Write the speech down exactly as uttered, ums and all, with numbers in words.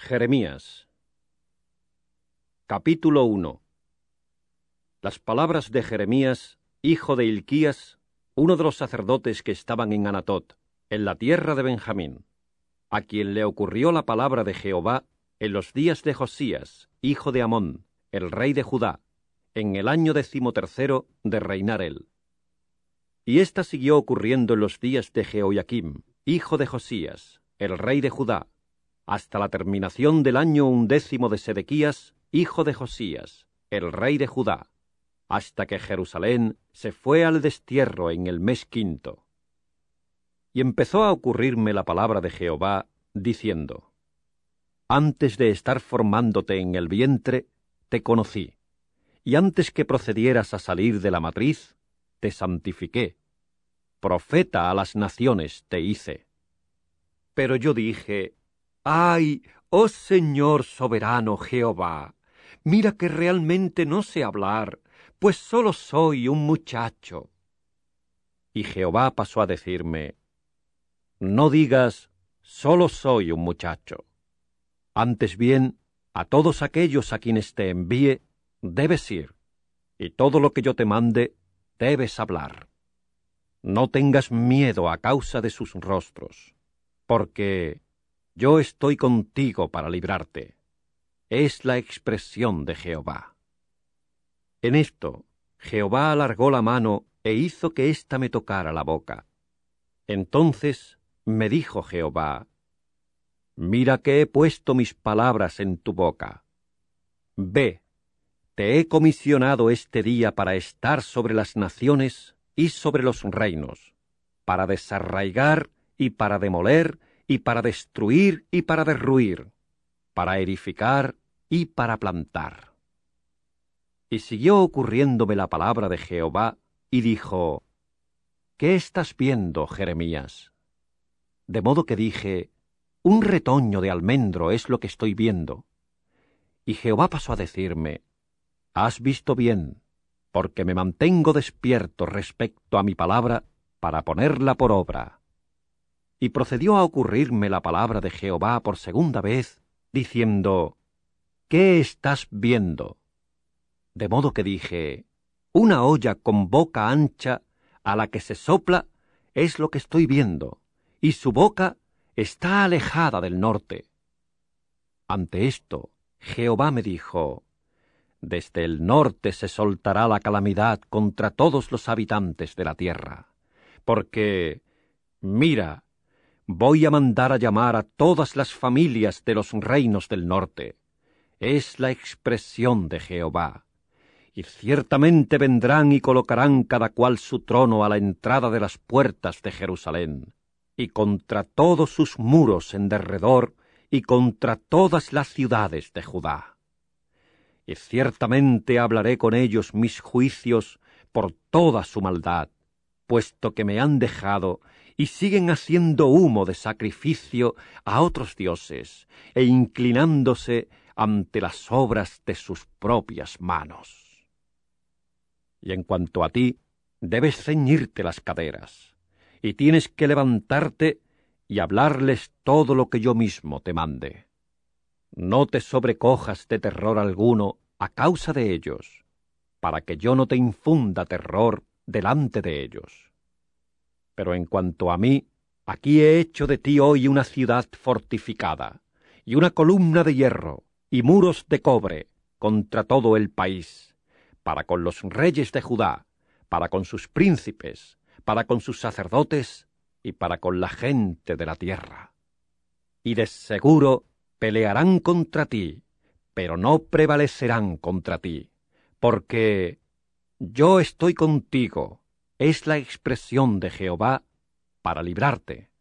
Jeremías. Capítulo uno. Las palabras de Jeremías, hijo de Hilquías, uno de los sacerdotes que estaban en Anatot, en la tierra de Benjamín, a quien le ocurrió la palabra de Jehová en los días de Josías, hijo de Amón, el rey de Judá, en el año decimotercero de reinar él. Y ésta siguió ocurriendo en los días de Jehoiakim, hijo de Josías, el rey de Judá, hasta la terminación del año undécimo de Sedequías, hijo de Josías, el rey de Judá, hasta que Jerusalén se fue al destierro en el mes quinto. Y empezó a ocurrirme la palabra de Jehová, diciendo: Antes de estar formándote en el vientre, te conocí, y antes que procedieras a salir de la matriz, te santifiqué. Profeta a las naciones te hice. Pero yo dije: ¡Ay, oh Señor soberano Jehová! Mira que realmente no sé hablar, pues solo soy un muchacho. Y Jehová pasó a decirme: No digas, solo soy un muchacho. Antes bien, a todos aquellos a quienes te envíe, debes ir, y todo lo que yo te mande, debes hablar. No tengas miedo a causa de sus rostros, porque yo estoy contigo para librarte. Es la expresión de Jehová. En esto, Jehová alargó la mano e hizo que ésta me tocara la boca. Entonces me dijo Jehová: Mira que he puesto mis palabras en tu boca. Ve, te he comisionado este día para estar sobre las naciones y sobre los reinos, para desarraigar y para demoler, y para destruir y para derruir, para edificar y para plantar. Y siguió ocurriéndome la palabra de Jehová, y dijo: ¿Qué estás viendo, Jeremías? De modo que dije: Un retoño de almendro es lo que estoy viendo. Y Jehová pasó a decirme: Has visto bien, porque me mantengo despierto respecto a mi palabra para ponerla por obra. Y procedió a ocurrirme la palabra de Jehová por segunda vez, diciendo: ¿Qué estás viendo? De modo que dije: Una olla con boca ancha, a la que se sopla, es lo que estoy viendo, y su boca está alejada del norte. Ante esto, Jehová me dijo: Desde el norte se soltará la calamidad contra todos los habitantes de la tierra, porque, mira, voy a mandar a llamar a todas las familias de los reinos del norte. Es la expresión de Jehová. Y ciertamente vendrán y colocarán cada cual su trono a la entrada de las puertas de Jerusalén, y contra todos sus muros en derredor, y contra todas las ciudades de Judá. Y ciertamente hablaré con ellos mis juicios por toda su maldad, puesto que me han dejado y siguen haciendo humo de sacrificio a otros dioses, e inclinándose ante las obras de sus propias manos. Y en cuanto a ti, debes ceñirte las caderas, y tienes que levantarte y hablarles todo lo que yo mismo te mande. No te sobrecojas de terror alguno a causa de ellos, para que yo no te infunda terror delante de ellos. Pero en cuanto a mí, aquí he hecho de ti hoy una ciudad fortificada, y una columna de hierro, y muros de cobre, contra todo el país, para con los reyes de Judá, para con sus príncipes, para con sus sacerdotes, y para con la gente de la tierra. Y de seguro pelearán contra ti, pero no prevalecerán contra ti, porque yo estoy contigo, es la expresión de Jehová, para librarte.